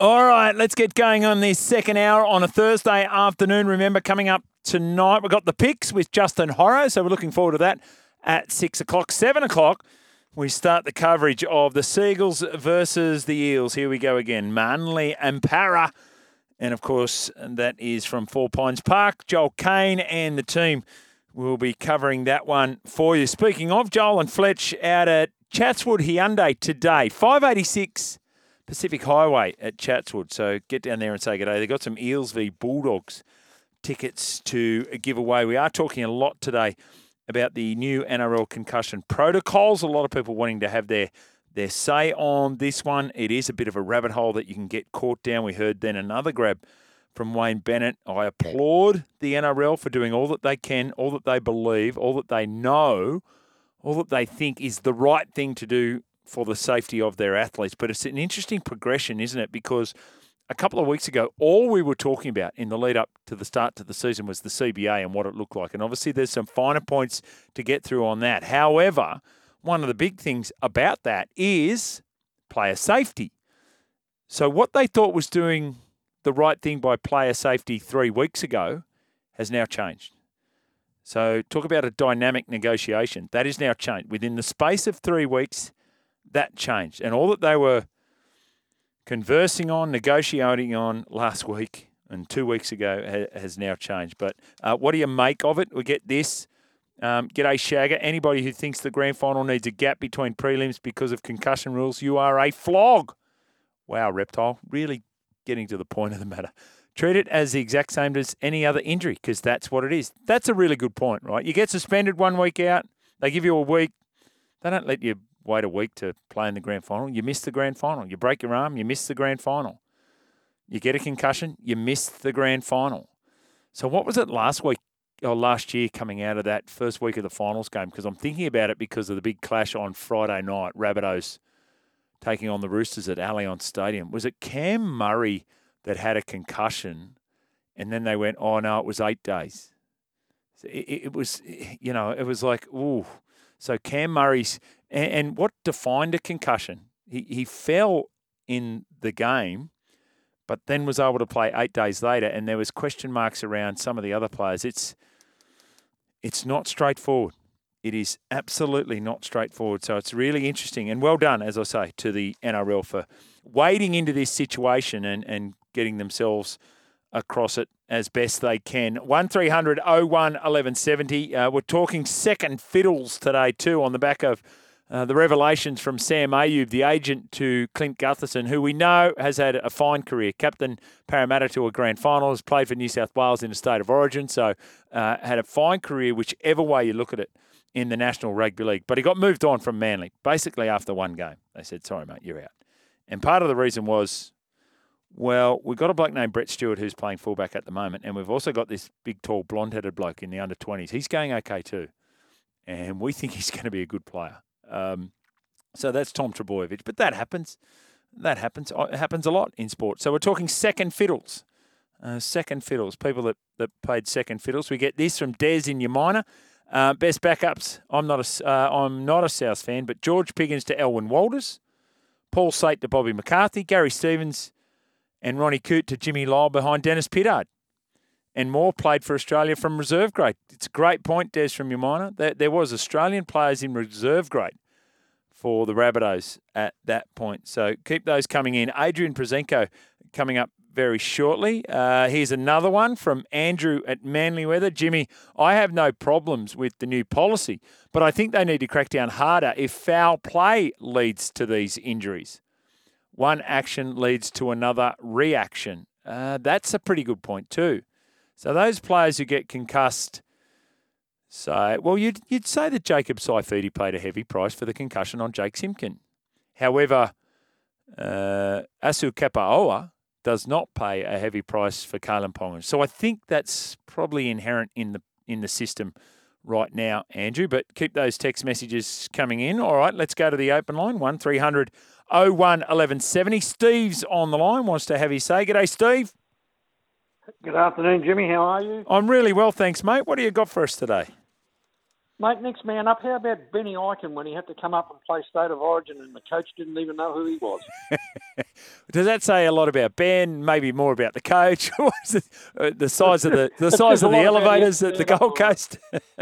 All right, let's get going on this second hour on a Thursday afternoon. Remember, coming up tonight, we've got the picks with Justin Horro, so we're looking forward to that at 6 o'clock. 7 o'clock, we start the coverage of the Seagulls versus the Eels. Here we go again. Manly and Para. And, of course, that is from Four Pines Park. Joel Kane and the team will be covering that one for you. Speaking of, Joel and Fletch out at Chatswood Hyundai today. 586 Pacific Highway at Chatswood. So get down there and say good day. They've got some Eels v Bulldogs tickets to give away. We are talking a lot today about the new NRL concussion protocols. A lot of people wanting to have their say on this one. It is a bit of a rabbit hole that you can get caught down. We heard then another grab from Wayne Bennett. I applaud the NRL for doing all that they can, all that they believe, all that they know, all that they think is the right thing to do for the safety of their athletes. But it's an interesting progression, isn't it? Because a couple of weeks ago, all we were talking about in the lead up to the start to the season was the CBA and what it looked like. And obviously there's some finer points to get through on that. However, one of the big things about that is player safety. So what they thought was doing the right thing by player safety 3 weeks ago has now changed. So talk about a dynamic negotiation. That is now changed. Within the space of 3 weeks, that changed. And all that they were conversing on, negotiating on last week and 2 weeks ago has now changed. But what do you make of it? We get this. G'day, Shagger. Anybody who thinks the grand final needs a gap between prelims because of concussion rules, you are a flog. Wow, Reptile. Really getting to the point of the matter. Treat it as the exact same as any other injury because that's what it is. That's a really good point, right? You get suspended 1 week out. They give you a week. They don't let you wait a week to play in the grand final. You miss the grand final. You break your arm, you miss the grand final. You get a concussion, you miss the grand final. So what was it last year coming out of that first week of the finals game? Because I'm thinking about it because of the big clash on Friday night, Rabbitohs taking on the Roosters at Allianz Stadium. Was it Cam Murray that had a concussion and then they went, oh, no, it was 8 days? So it was, it was like, ooh. So Cam Murray's, and what defined a concussion? He fell in the game, but then was able to play 8 days later, and there was question marks around some of the other players. It's not straightforward. It is absolutely not straightforward. So it's really interesting, and well done, as I say, to the NRL for wading into this situation and getting themselves across it as best they can. 1300 01 1170. We're talking second fiddles today too on the back of the revelations from Sam Ayub, the agent to Clint Gutherson, who we know has had a fine career. Captain Parramatta to a grand final, has played for New South Wales in a state of origin, so had a fine career whichever way you look at it in the National Rugby League. But he got moved on from Manly, basically after one game. They said, sorry, mate, you're out. And part of the reason was, well, we've got a bloke named Brett Stewart who's playing fullback at the moment, and we've also got this big, tall, blonde-headed bloke in the under-20s. He's going okay too, and we think he's going to be a good player. So that's Tom Trbojevic, but that happens. That happens. It happens a lot in sport. So we're talking second fiddles. People that played second fiddles. We get this from Des in Yamina. Best backups. I'm not a South fan, but George Piggins to Elwyn Walters, Paul Sate to Bobby McCarthy, Gary Stevens and Ronnie Coote to Jimmy Lyle behind Dennis Pittard. And Moore played for Australia from reserve grade. It's a great point, Des from Yamina. There was Australian players in reserve grade for the Rabbitohs at that point. So keep those coming in. Adrian Prozenko coming up very shortly. Here's another one from Andrew at Manly Weather. Jimmy, I have no problems with the new policy, but I think they need to crack down harder if foul play leads to these injuries. One action leads to another reaction. That's a pretty good point too. So those players who get concussed, you'd say that Jacob Saifidi paid a heavy price for the concussion on Jake Simpkin. However, Asu Kepaoa does not pay a heavy price for Kalen Ponga. So I think that's probably inherent in the system right now, Andrew. But keep those text messages coming in. All right, let's go to the open line, 1300 01 1170. Steve's on the line, wants to have his say. G'day, Steve. Good afternoon, Jimmy. How are you? I'm really well, thanks, mate. What do you got for us today? Mate, next man up. How about Benny Eichen when he had to come up and play State of Origin and the coach didn't even know who he was? Does that say a lot about Ben? Maybe more about the coach? What is it? The size of the size of the elevators at the Gold Coast?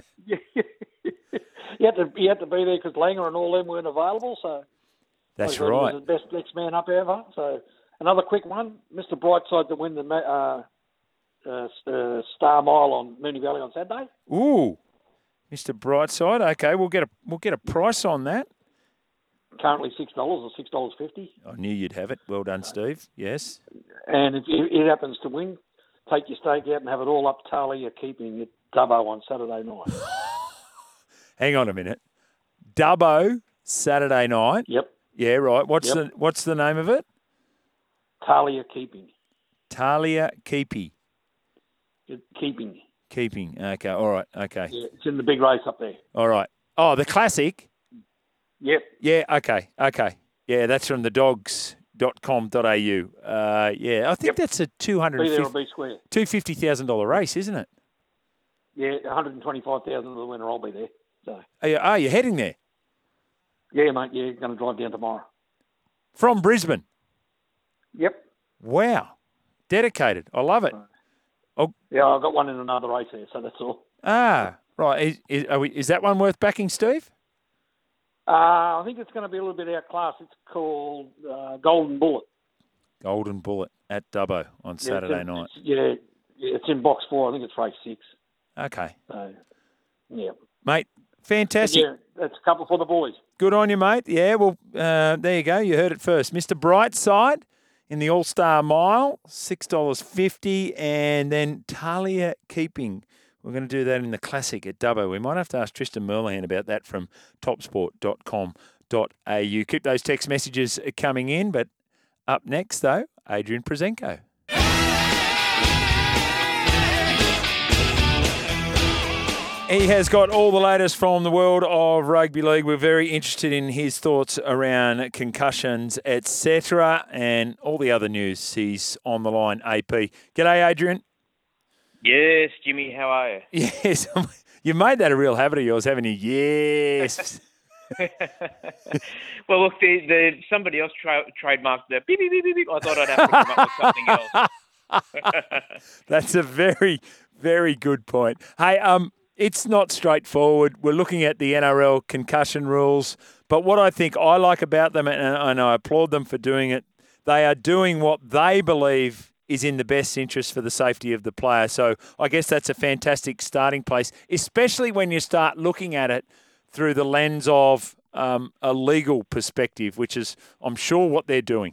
He had to be there because Langer and all them weren't available. So that's right. Right. He was the best next man up ever. So another quick one, Mr. Brightside to win the Star Mile on Moonee Valley on Saturday. Ooh, Mr. Brightside. Okay, we'll get a price on that. Currently $6 or $6.50. I knew you'd have it. Well done, Steve. Yes. And if it happens to win, take your stake out and have it all up Talia keeping at Dubbo on Saturday night. Hang on a minute. Dubbo Saturday night. Yep. Yeah, right. What's the name of it? Talia keeping. Talia Keepy. Keeping. Keeping. Okay. All right. Okay. Yeah, it's in the big race up there. All right. Oh, the classic. Yep. Yeah. Okay. Okay. Yeah, that's from the dogs.com.au. Yeah, I think that's a $250,000 race, isn't it? Yeah, $125,000 of the winner. I'll be there. So. Are you heading there? Yeah, mate. Yeah, going to drive down tomorrow. From Brisbane? Yep. Wow. Dedicated. I love it. Yeah, I've got one in another race there, so that's all. Ah, right. Is that one worth backing, Steve? I think it's going to be a little bit outclassed. It's called Golden Bullet. Golden Bullet at Dubbo on Saturday night. It's in box 4. I think it's race 6. Okay. So, yeah. Mate, fantastic. Yeah, that's a couple for the boys. Good on you, mate. Yeah, well, there you go. You heard it first. Mr. Brightside in the All-Star Mile, $6.50. And then Talia Keeping. We're going to do that in the Classic at Dubbo. We might have to ask Tristan Merlihan about that from topsport.com.au. Keep those text messages coming in. But up next, though, Adrian Prezenko. He has got all the latest from the world of rugby league. We're very interested in his thoughts around concussions, etc., and all the other news. He's on the line, AP. G'day, Adrian. Yes, Jimmy, how are you? Yes, you made that a real habit of yours, haven't you? Yes. Well, look, somebody else trademarked the beep, beep, beep, beep, beep. I thought I'd have to come up with something else. That's a very, very good point. Hey, it's not straightforward. We're looking at the NRL concussion rules, but what I think I like about them, and I applaud them for doing it, they are doing what they believe is in the best interest for the safety of the player. So I guess that's a fantastic starting place, especially when you start looking at it through the lens of a legal perspective, which is, I'm sure, what they're doing.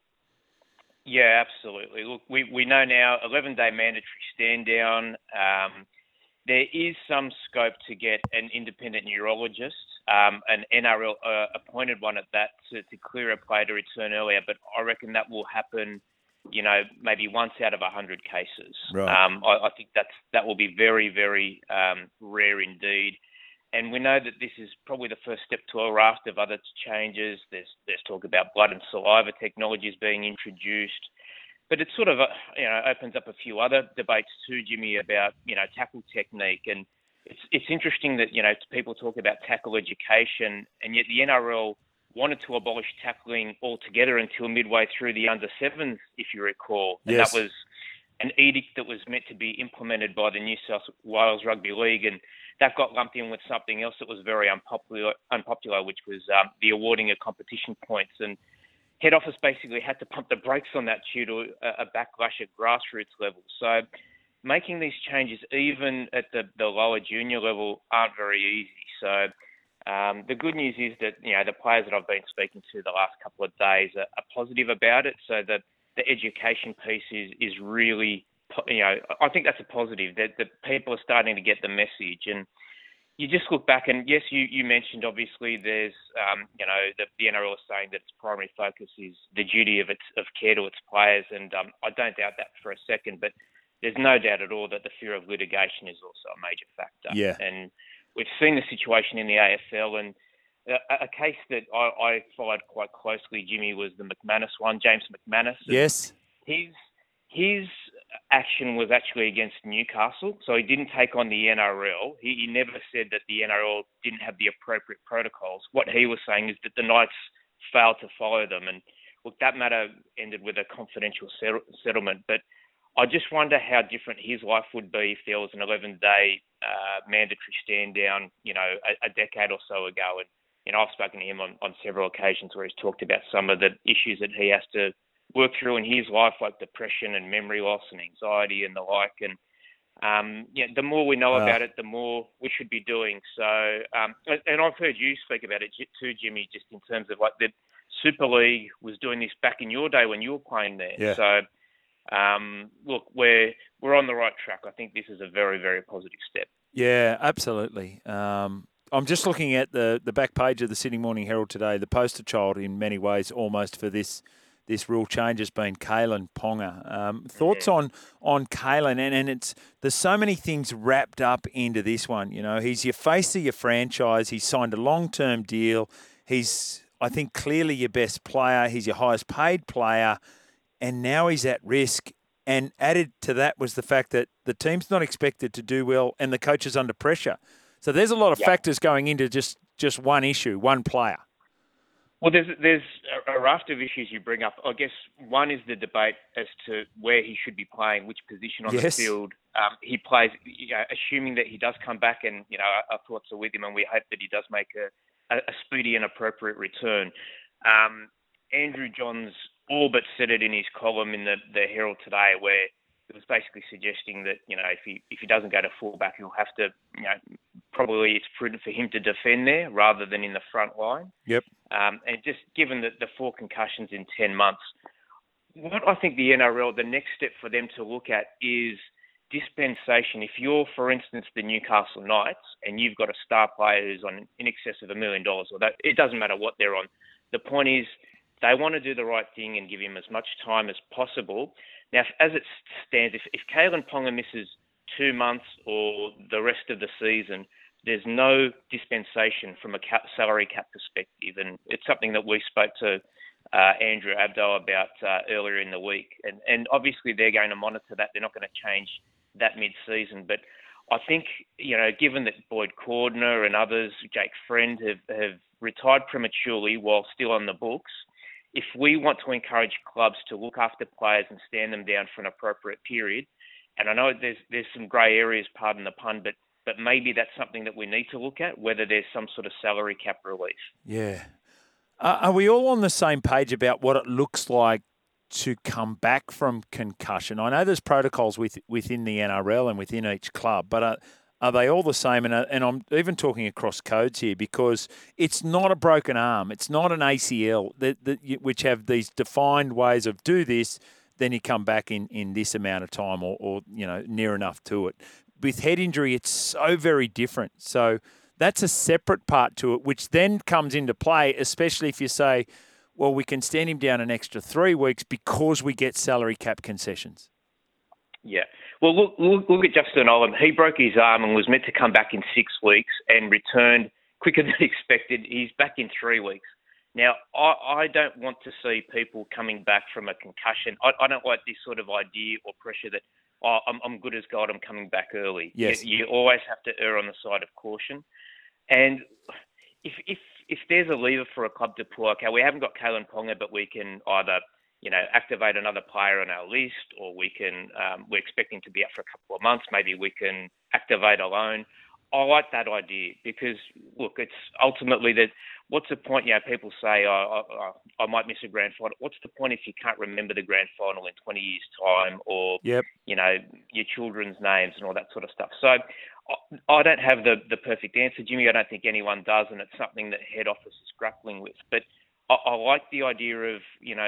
Yeah, absolutely. Look, we know now 11-day mandatory stand down. There is some scope to get an independent neurologist, an NRL appointed one at that, to clear a player to return earlier. But I reckon that will happen, maybe once out of 100 cases. Right. I think that will be very, very rare indeed. And we know that this is probably the first step to a raft of other changes. There's talk about blood and saliva technologies being introduced. But it sort of, opens up a few other debates too, Jimmy, about, tackle technique. And it's interesting that, people talk about tackle education, and yet the NRL wanted to abolish tackling altogether until midway through the under-7s, if you recall. And yes. That was an edict that was meant to be implemented by the New South Wales Rugby League, and that got lumped in with something else that was very unpopular, which was the awarding of competition points. And head office basically had to pump the brakes on that due to a backlash at grassroots level. So making these changes, even at the lower junior level, aren't very easy. So the good news is that, the players that I've been speaking to the last couple of days are positive about it. So that the education piece is really, I think that's a positive, that people are starting to get the message. And you just look back and, yes, you mentioned, obviously, there's, the NRL is saying that its primary focus is the duty of care to its players. And I don't doubt that for a second, but there's no doubt at all that the fear of litigation is also a major factor. Yeah. And we've seen the situation in the AFL, and a case that I followed quite closely, Jimmy, was the McManus one, James McManus. Yes. His action was actually against Newcastle, so he didn't take on the NRL. He never said that the NRL didn't have the appropriate protocols. What he was saying is that the Knights failed to follow them, and look, that matter ended with a confidential settlement. But I just wonder how different his life would be if there was an 11-day mandatory stand down, a decade or so ago. And I've spoken to him on several occasions where he's talked about some of the issues that he has to work through in his life, like depression and memory loss and anxiety and the like. And the more we know about it, the more we should be doing. So, and I've heard you speak about it too, Jimmy, just in terms of like the Super League was doing this back in your day when you were playing there. Yeah. So, look, we're on the right track. I think this is a very, very positive step. Yeah, absolutely. I'm just looking at the back page of the Sydney Morning Herald today. The poster child in many ways almost for this rule change has been Kalyn Ponga. Thoughts on Kalyn, and there's so many things wrapped up into this one. He's your face of your franchise. He's signed a long-term deal. He's, I think, clearly your best player. He's your highest paid player, and now he's at risk. And added to that was the fact that the team's not expected to do well and the coach is under pressure. So there's a lot of factors going into just one issue, one player. Well, there's a raft of issues you bring up. I guess one is the debate as to where he should be playing, which position on the field he plays, assuming that he does come back, and our thoughts are with him, and we hope that he does make a speedy and appropriate return. Andrew Johns all but said it in his column in the Herald today, where it was basically suggesting that if he doesn't go to fullback, he'll have to probably it's prudent for him to defend there rather than in the front line. Yep. And just given the 4 concussions in 10 months, what I think the NRL, the next step for them to look at is dispensation. If you're, for instance, the Newcastle Knights and you've got a star player who's on in excess of $1 million, or that, it doesn't matter what they're on. The point is they want to do the right thing and give him as much time as possible. Now, as it stands, if Kalyn Ponga misses 2 months or the rest of the season, there's no dispensation from a salary cap perspective. And it's something that we spoke to Andrew Abdo about earlier in the week. And obviously they're going to monitor that. They're not going to change that mid-season. But I think, given that Boyd Cordner and others, Jake Friend, have retired prematurely while still on the books, if we want to encourage clubs to look after players and stand them down for an appropriate period, and I know there's some grey areas, pardon the pun, but maybe that's something that we need to look at, whether there's some sort of salary cap relief. Yeah. Are we all on the same page about what it looks like to come back from concussion? I know there's protocols within the NRL and within each club, but are they all the same? And I'm even talking across codes here, because it's not a broken arm. It's not an ACL, which have these defined ways of do this, then you come back in this amount of time or near enough to it. With head injury, it's so very different. So that's a separate part to it, which then comes into play, especially if you say, well, we can stand him down an extra 3 weeks because we get salary cap concessions. Yeah. Well, look at Justin Olam. He broke his arm and was meant to come back in 6 weeks and returned quicker than expected. He's back in 3 weeks. Now, I don't want to see people coming back from a concussion. I don't like this sort of idea or pressure that, I'm good as gold, I'm coming back early. Yes. You always have to err on the side of caution. And if there's a lever for a club to pull, okay, we haven't got Kalyn Ponga, but we can either activate another player on our list, or we can, we're expecting to be out for a couple of months. Maybe we can activate a loan. I like that idea because, look, it's ultimately that what's the point? People say, I might miss a grand final. What's the point if you can't remember the grand final in 20 years' time, or, your children's names and all that sort of stuff? So I don't have the perfect answer, Jimmy. I don't think anyone does, and it's something that head office is grappling with. But I like the idea of,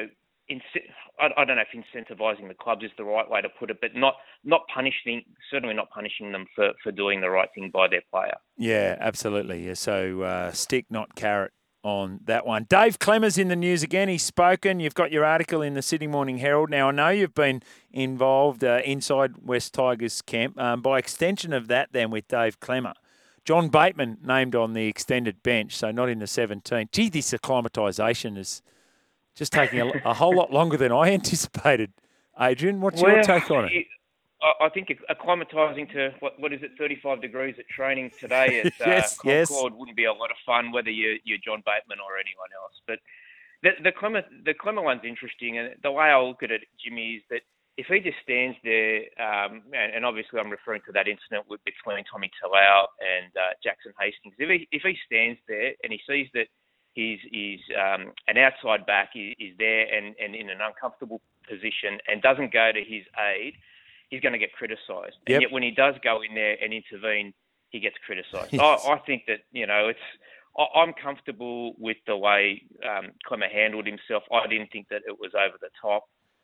I don't know if incentivising the clubs is the right way to put it, but not punishing, certainly not punishing them for doing the right thing by their player. Yeah, absolutely. Yeah, so stick, not carrot on that one. Dave Klemmer's in the news again. He's spoken. You've got your article in the Sydney Morning Herald. Now, I know you've been involved inside West Tigers camp. By extension of that then with Dave Klemmer, John Bateman named on the extended bench, so not in the 17. Gee, this acclimatisation is just taking a whole lot longer than I anticipated. Adrian, what's your take on it? I think acclimatising to what is it, 35 degrees at training today at yes. Concord wouldn't be a lot of fun, whether you're John Bateman or anyone else. But the Clemmer one's interesting, and the way I look at it, Jimmy, is that if he just stands there, and obviously I'm referring to that incident between Tommy Talau and Jackson Hastings. If he stands there and he sees that he's an outside back is there and in an uncomfortable position and doesn't go to his aid, he's going to get criticised. Yep. And yet when he does go in there and intervene, he gets criticised. Yes. I think that, I'm comfortable with the way Clemmer handled himself. I didn't think that it was over the top.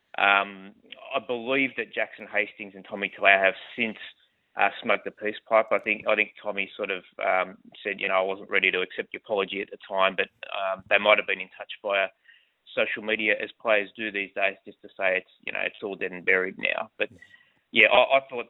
I believe that Jackson Hastings and Tommy Talau have since smoked the peace pipe. I think Tommy sort of said, I wasn't ready to accept your apology at the time, but they might have been in touch via social media, as players do these days, just to say it's all dead and buried now. But yeah, I thought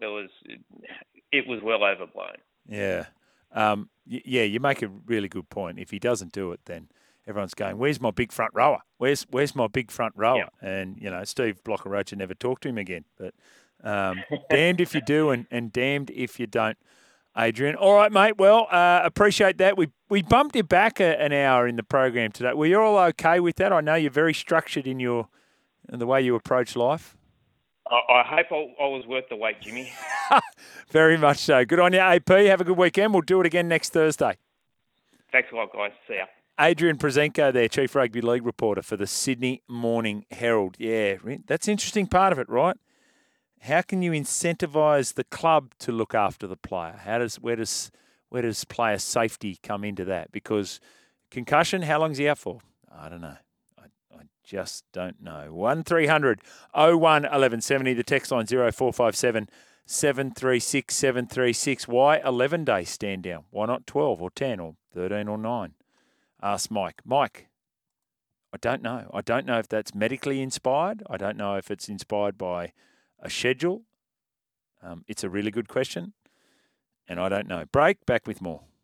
it was well overblown. Yeah. You make a really good point. If he doesn't do it, then everyone's going, where's my big front rower? Where's my big front rower? Yeah. And, Steve Blocker-Rocha never talked to him again. But damned if you do and damned if you don't, Adrian. All right, mate. Well, appreciate that. We bumped you back an hour in the program today. Were you all okay with that? I know you're very structured in the way you approach life. I hope I was worth the wait, Jimmy. Very much so. Good on you, AP. Have a good weekend. We'll do it again next Thursday. Thanks a lot, guys. See ya. Adrian Prezenko there, Chief Rugby League reporter for the Sydney Morning Herald. Yeah, that's the interesting part of it, right? How can you incentivise the club to look after the player? Where does player safety come into that? Because concussion, how long is he out for? I don't know. I just don't know. 1300 01 1170. The text line 0457 736 736. Why 11 days stand down? Why not 12 or 10 or 13 or 9? Ask Mike. Mike, I don't know. I don't know if that's medically inspired. I don't know if it's inspired by a schedule. It's a really good question, and I don't know. Break, back with more.